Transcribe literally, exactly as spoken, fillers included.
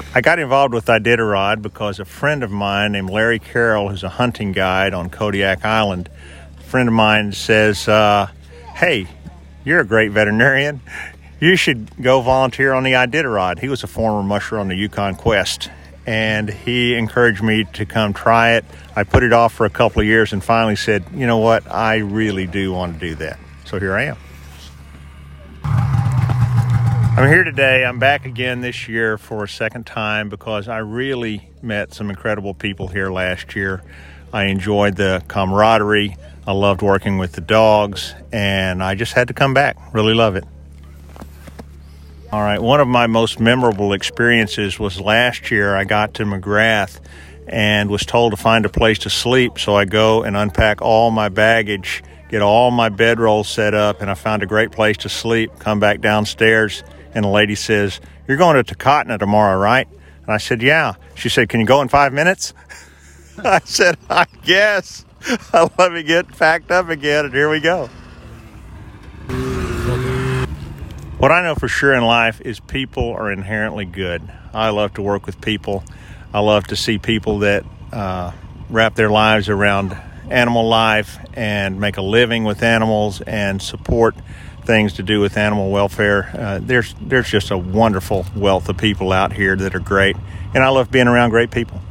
I got involved with Iditarod because a friend of mine named Larry Carroll, who's a hunting guide on Kodiak Island, a friend of mine says, uh, hey, you're a great veterinarian. You should go volunteer on the Iditarod. He was a former musher on the Yukon Quest, and he encouraged me to come try it. I put it off for a couple of years and finally said, you know what, I really do want to do that. So here I am. I'm here today. I'm back again this year for a second time because I really met some incredible people here last year. I enjoyed the camaraderie. I loved working with the dogs, and I just had to come back. Really love it. All right, one of my most memorable experiences was last year. I got to McGrath and was told to find a place to sleep, so I go and unpack all my baggage, get all my bedrolls set up, and I found a great place to sleep, come back downstairs, and the lady says, you're going to Takotna tomorrow, right? And I said, yeah. She said, can you go in five minutes? I said, I guess. Let me get packed up again, and here we go. What I know for sure in life is people are inherently good. I love to work with people. I love to see people that uh, wrap their lives around animal life and make a living with animals and support things to do with animal welfare. Uh, there's there's just a wonderful wealth of people out here that are great, and I love being around great people.